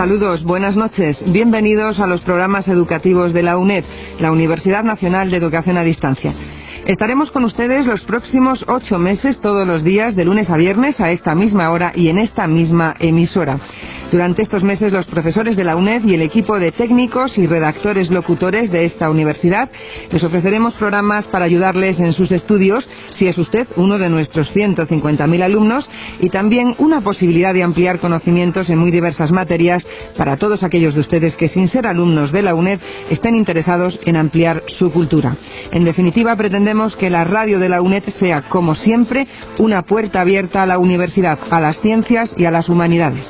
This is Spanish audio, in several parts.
Saludos, buenas noches. Bienvenidos a los programas educativos de la UNED, la Universidad Nacional de Educación a Distancia. Estaremos con ustedes los próximos 8 meses, todos los días, de lunes a viernes, a esta misma hora y en esta misma emisora. Durante estos meses, los profesores de la UNED y el equipo de técnicos y redactores locutores de esta universidad les ofreceremos programas para ayudarles en sus estudios, si es usted uno de nuestros 150.000 alumnos, y también una posibilidad de ampliar conocimientos en muy diversas materias para todos aquellos de ustedes que, sin ser alumnos de la UNED, estén interesados en ampliar su cultura. En definitiva, pretendemos que la radio de la UNED sea, como siempre, una puerta abierta a la universidad, a las ciencias y a las humanidades.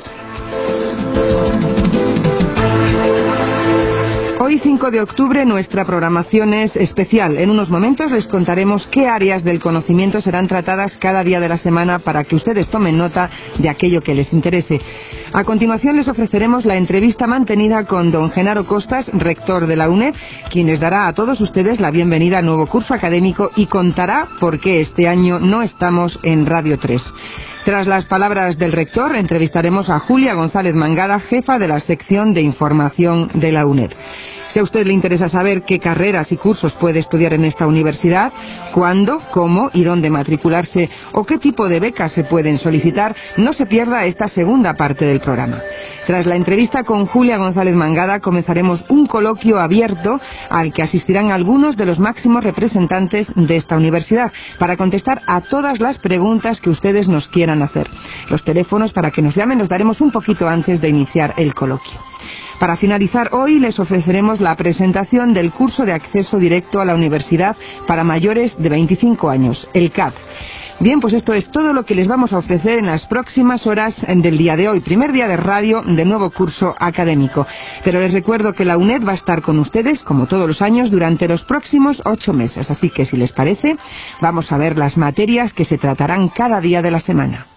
Hoy, 5 de octubre, nuestra programación es especial. En unos momentos les contaremos qué áreas del conocimiento serán tratadas cada día de la semana para que ustedes tomen nota de aquello que les interese. A continuación les ofreceremos la entrevista mantenida con don Genaro Costas, rector de la UNED, quien les dará a todos ustedes la bienvenida al nuevo curso académico y contará por qué este año no estamos en Radio 3. Tras las palabras del rector, entrevistaremos a Julia González Mangada, jefa de la sección de información de la UNED. Si a usted le interesa saber qué carreras y cursos puede estudiar en esta universidad, cuándo, cómo y dónde matricularse o qué tipo de becas se pueden solicitar, no se pierda esta segunda parte del programa. Tras la entrevista con Julia González Mangada, comenzaremos un coloquio abierto al que asistirán algunos de los máximos representantes de esta universidad para contestar a todas las preguntas que ustedes nos quieran hacer. Los teléfonos para que nos llamen los daremos un poquito antes de iniciar el coloquio. Para finalizar hoy les ofreceremos la presentación del curso de acceso directo a la universidad para mayores de 25 años, el CAD. Bien, pues esto es todo lo que les vamos a ofrecer en las próximas horas del día de hoy, primer día de radio del nuevo curso académico. Pero les recuerdo que la UNED va a estar con ustedes, como todos los años, durante los próximos 8 meses. Así que, si les parece, vamos a ver las materias que se tratarán cada día de la semana.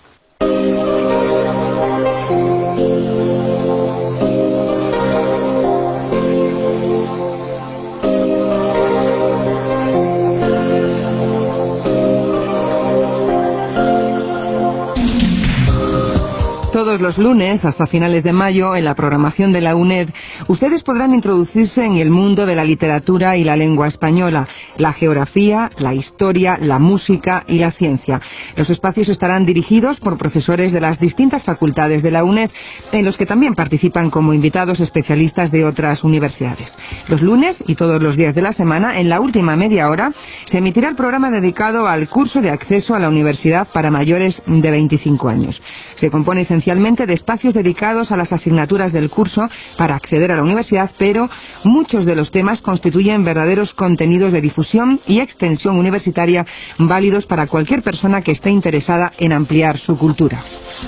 Todos los lunes, hasta finales de mayo, en la programación de la UNED, ustedes podrán introducirse en el mundo de la literatura y la lengua española, la geografía, la historia, la música y la ciencia. Los espacios estarán dirigidos por profesores de las distintas facultades de la UNED, en los que también participan como invitados especialistas de otras universidades. Los lunes y todos los días de la semana, en la última media hora, se emitirá el programa dedicado al curso de acceso a la universidad para mayores de 25 años. Se compone esencialmente de espacios dedicados a las asignaturas del curso para acceder a la universidad, pero muchos de los temas constituyen verdaderos contenidos de difusión y extensión universitaria válidos para cualquier persona que esté interesada en ampliar su cultura.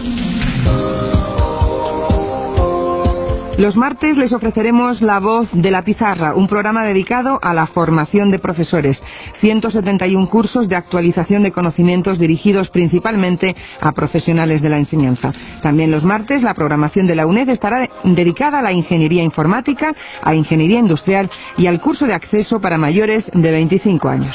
Los martes les ofreceremos La Voz de la Pizarra, un programa dedicado a la formación de profesores. 171 cursos de actualización de conocimientos dirigidos principalmente a profesionales de la enseñanza. También los martes la programación de la UNED estará dedicada a la ingeniería informática, a ingeniería industrial y al curso de acceso para mayores de 25 años.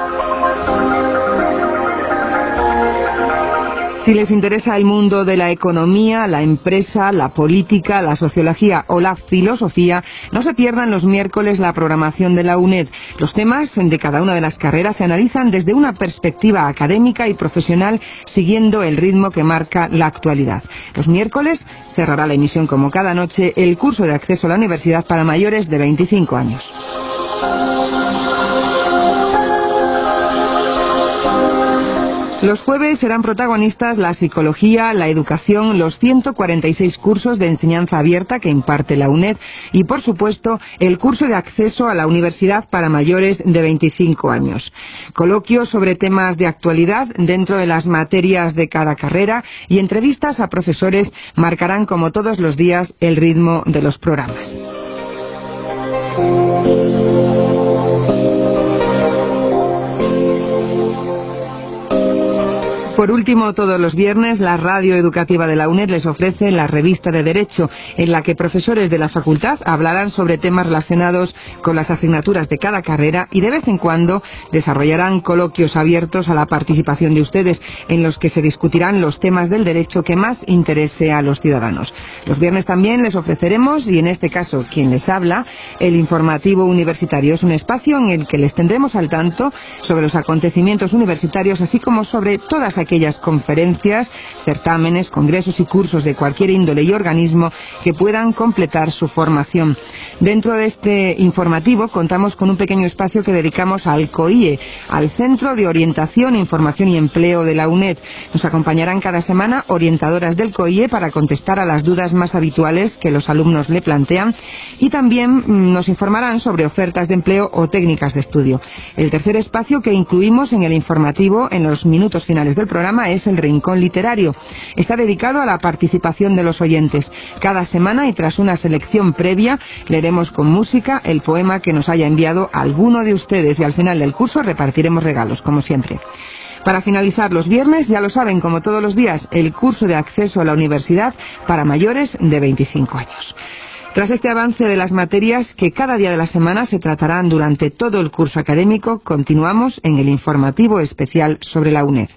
Si les interesa el mundo de la economía, la empresa, la política, la sociología o la filosofía, no se pierdan los miércoles la programación de la UNED. Los temas de cada una de las carreras se analizan desde una perspectiva académica y profesional, siguiendo el ritmo que marca la actualidad. Los miércoles cerrará la emisión, como cada noche, el curso de acceso a la universidad para mayores de 25 años. Los jueves serán protagonistas la psicología, la educación, los 146 cursos de enseñanza abierta que imparte la UNED y, por supuesto, el curso de acceso a la universidad para mayores de 25 años. Coloquios sobre temas de actualidad dentro de las materias de cada carrera y entrevistas a profesores marcarán, como todos los días, el ritmo de los programas. Por último, todos los viernes, la radio educativa de la UNED les ofrece la revista de Derecho, en la que profesores de la facultad hablarán sobre temas relacionados con las asignaturas de cada carrera y de vez en cuando desarrollarán coloquios abiertos a la participación de ustedes, en los que se discutirán los temas del derecho que más interese a los ciudadanos. Los viernes también les ofreceremos, y en este caso quien les habla, el informativo universitario. Es un espacio en el que les tendremos al tanto sobre los acontecimientos universitarios, así como sobre todas aquellas conferencias, certámenes, congresos y cursos de cualquier índole y organismo que puedan completar su formación. Dentro de este informativo contamos con un pequeño espacio que dedicamos al COIE, al Centro de Orientación, Información y Empleo de la UNED. Nos acompañarán cada semana orientadoras del COIE para contestar a las dudas más habituales que los alumnos le plantean, y también nos informarán sobre ofertas de empleo o técnicas de estudio. El tercer espacio que incluimos en el informativo en los minutos finales del programa es el Rincón Literario. Está dedicado a la participación de los oyentes. Cada semana, y tras una selección previa, leeremos con música el poema que nos haya enviado alguno de ustedes, y al final del curso repartiremos regalos, como siempre. Para finalizar los viernes, ya lo saben, como todos los días, el curso de acceso a la universidad para mayores de 25 años. Tras este avance de las materias que cada día de la semana se tratarán durante todo el curso académico, continuamos en el informativo especial sobre la UNED.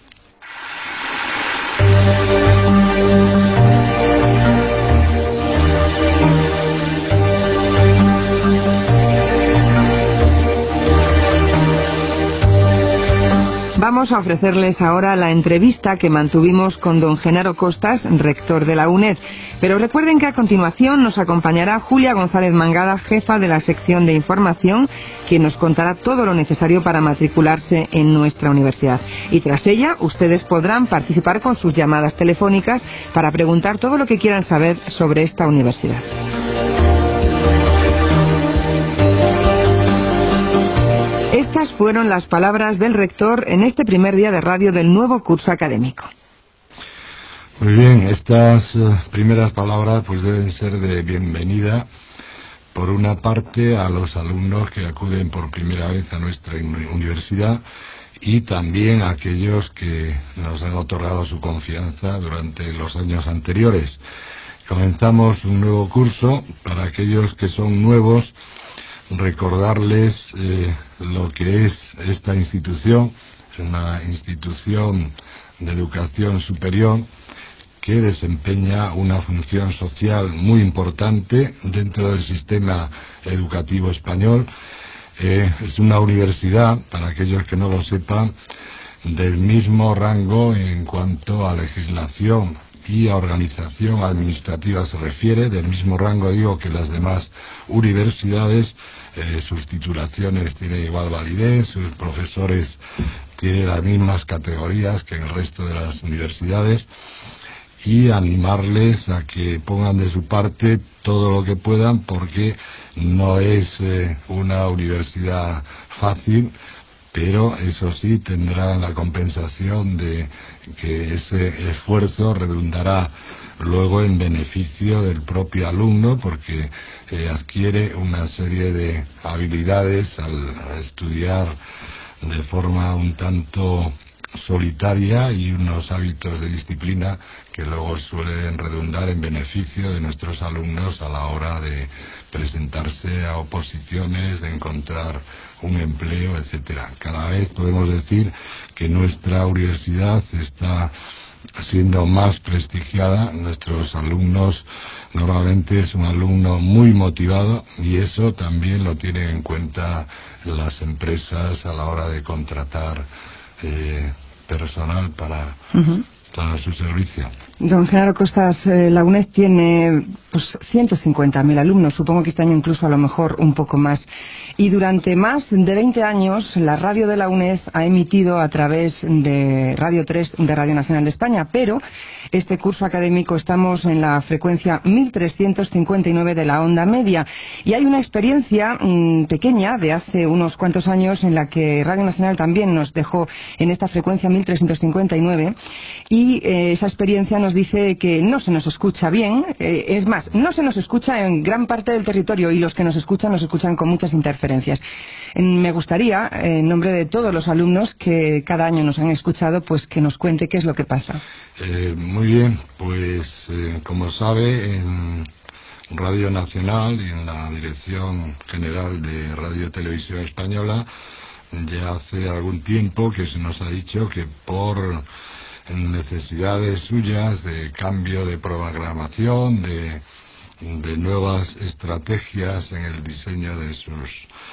Vamos a ofrecerles ahora la entrevista que mantuvimos con don Genaro Costas, rector de la UNED. Pero recuerden que a continuación nos acompañará Julia González Mangada, jefa de la sección de información, quien nos contará todo lo necesario para matricularse en nuestra universidad. Y tras ella, ustedes podrán participar con sus llamadas telefónicas para preguntar todo lo que quieran saber sobre esta universidad. Estas fueron las palabras del rector en este primer día de radio del nuevo curso académico. Muy bien, estas primeras palabras pues deben ser de bienvenida, por una parte, a los alumnos que acuden por primera vez a nuestra universidad, y también a aquellos que nos han otorgado su confianza durante los años anteriores. Comenzamos un nuevo curso. Para aquellos que son nuevos, recordarles lo que es esta institución. Es una institución de educación superior que desempeña una función social muy importante dentro del sistema educativo español. Es una universidad, para aquellos que no lo sepan, del mismo rango en cuanto a legislación y a organización administrativa se refiere, del mismo rango, digo, que las demás universidades. Sus titulaciones tienen igual validez, sus profesores tienen las mismas categorías que en el resto de las universidades, y animarles a que pongan de su parte todo lo que puedan, porque no es una universidad fácil, pero eso sí tendrán la compensación de que ese esfuerzo redundará luego en beneficio del propio alumno, porque adquiere una serie de habilidades al estudiar de forma un tanto solitaria, y unos hábitos de disciplina que luego suelen redundar en beneficio de nuestros alumnos a la hora de presentarse a oposiciones, de encontrar un empleo, etcétera. Cada vez podemos decir que nuestra universidad está siendo más prestigiada. Nuestros alumnos, normalmente es un alumno muy motivado, y eso también lo tienen en cuenta las empresas a la hora de contratar personal para su servicio. Don Genaro Costas, la UNED tiene 150.000 alumnos, supongo que este año incluso a lo mejor un poco más. Y durante más de 20 años la radio de la UNED ha emitido a través de Radio 3 de Radio Nacional de España, pero este curso académico estamos en la frecuencia 1359 de la onda media. Y hay una experiencia pequeña de hace unos cuantos años en la que Radio Nacional también nos dejó en esta frecuencia 1359, y y esa experiencia nos dice que no se nos escucha bien, es más, no se nos escucha en gran parte del territorio y los que nos escuchan con muchas interferencias. Me gustaría, en nombre de todos los alumnos que cada año nos han escuchado, pues que nos cuente qué es lo que pasa. Muy bien, pues como sabe, en Radio Nacional y en la Dirección General de Radio y Televisión Española ya hace algún tiempo que se nos ha dicho que por necesidades suyas de cambio de programación, de nuevas estrategias en el diseño de sus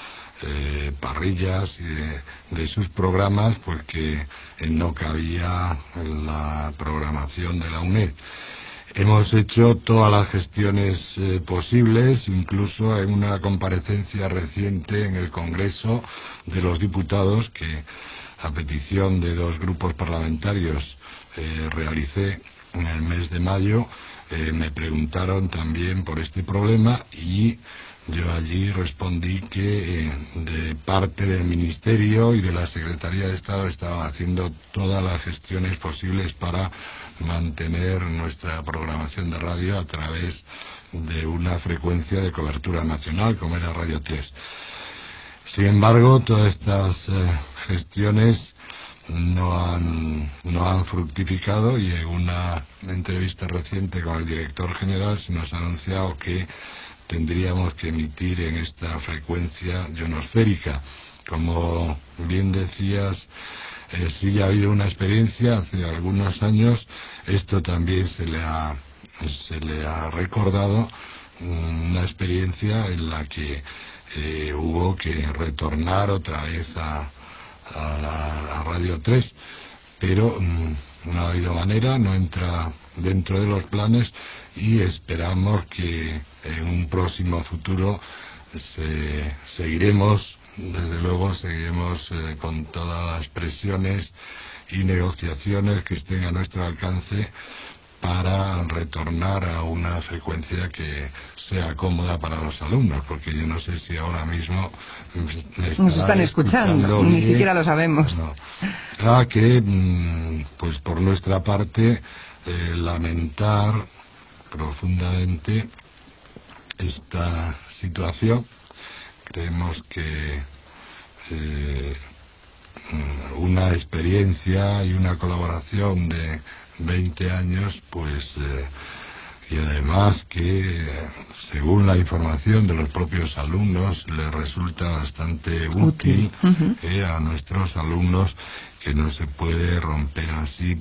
parrillas y de sus programas, porque no cabía en la programación de la UNED. Hemos hecho todas las gestiones posibles, incluso en una comparecencia reciente en el Congreso de los Diputados, que a petición de 2 grupos parlamentarios realicé en el mes de mayo. Me preguntaron también por este problema y yo allí respondí que de parte del Ministerio y de la Secretaría de Estado estaban haciendo todas las gestiones posibles para mantener nuestra programación de radio a través de una frecuencia de cobertura nacional como era Radio 3. Sin embargo, todas estas gestiones no han fructificado, y en una entrevista reciente con el director general se nos ha anunciado que tendríamos que emitir en esta frecuencia ionosférica. Como bien decías, sí ya ha habido una experiencia hace algunos años. Esto también se le ha recordado, una experiencia en la que hubo que retornar otra vez a Radio 3, pero no ha habido manera, no entra dentro de los planes, y esperamos que en un próximo futuro seguiremos con todas las presiones y negociaciones que estén a nuestro alcance para retornar a una frecuencia que sea cómoda para los alumnos, porque yo no sé si ahora mismo nos están escuchando, ni siquiera lo sabemos. No. Claro que, pues por nuestra parte, lamentar profundamente esta situación. Creemos que una experiencia y una colaboración de 20 años, pues y además que según la información de los propios alumnos les resulta bastante útil a nuestros alumnos, que no se puede romper así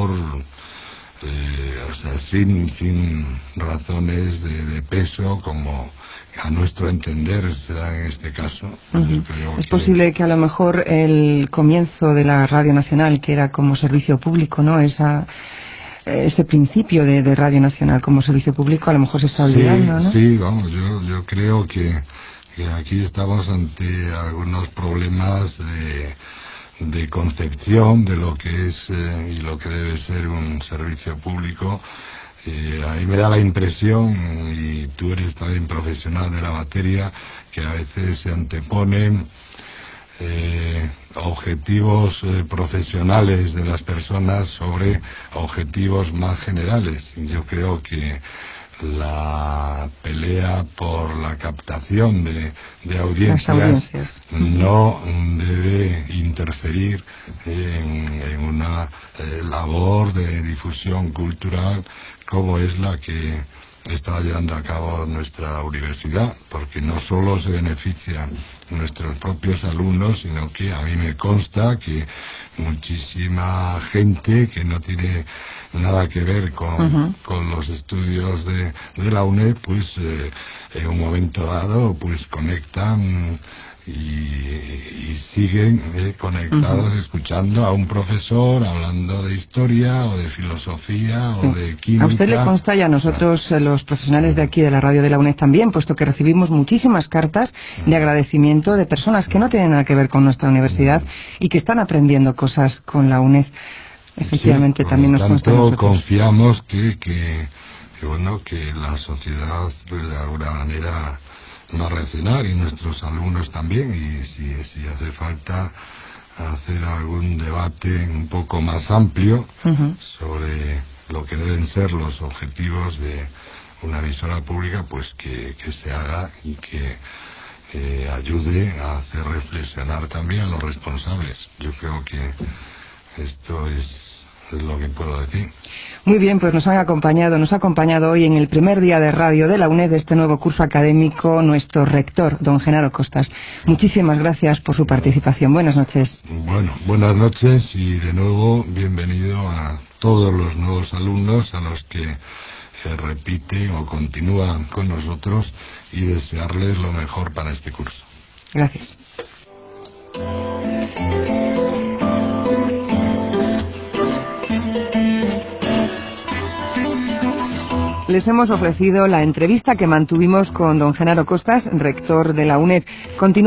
sin razones de peso, como a nuestro entender se da en este caso. Es posible que a lo mejor el comienzo de la Radio Nacional, que era como servicio público, ¿no? Ese principio de Radio Nacional como servicio público, a lo mejor se está olvidando, ¿no? Sí, vamos, yo creo que aquí estamos ante algunos problemas de concepción de lo que es y lo que debe ser un servicio público. A mí me da la impresión, y tú eres también profesional de la materia, que a veces se anteponen objetivos profesionales de las personas sobre objetivos más generales. Y yo creo que la pelea por la captación de audiencias no debe interferir en una labor de difusión cultural como es la que está llevando a cabo nuestra universidad, porque no solo se benefician nuestros propios alumnos, sino que a mí me consta que muchísima gente que no tiene nada que ver con los estudios de la UNED, pues en un momento dado pues conectan y siguen conectados escuchando a un profesor hablando de historia o de filosofía o de química. A usted le consta, y a nosotros los profesionales de aquí de la radio de la UNED también, puesto que recibimos muchísimas cartas de agradecimiento de personas que no tienen nada que ver con nuestra universidad y que están aprendiendo cosas con la UNED. Efectivamente, también nos consta a nosotros. Confiamos que la sociedad, pues, de alguna manera va a reaccionar, y nuestros alumnos también, y si hace falta hacer algún debate un poco más amplio sobre lo que deben ser los objetivos de una emisora pública, pues que se haga y que ayude a hacer reflexionar también a los responsables. Yo creo que esto es lo que puedo decir. Muy bien, pues nos ha acompañado hoy en el primer día de radio de la UNED de este nuevo curso académico nuestro rector, don Genaro Costas. Muchísimas gracias por su participación. Buenas noches. Bueno, buenas noches y de nuevo bienvenido a todos los nuevos alumnos a los que se repiten o continúan con nosotros y desearles lo mejor para este curso. Gracias. Les hemos ofrecido la entrevista que mantuvimos con don Genaro Costas, rector de la UNED.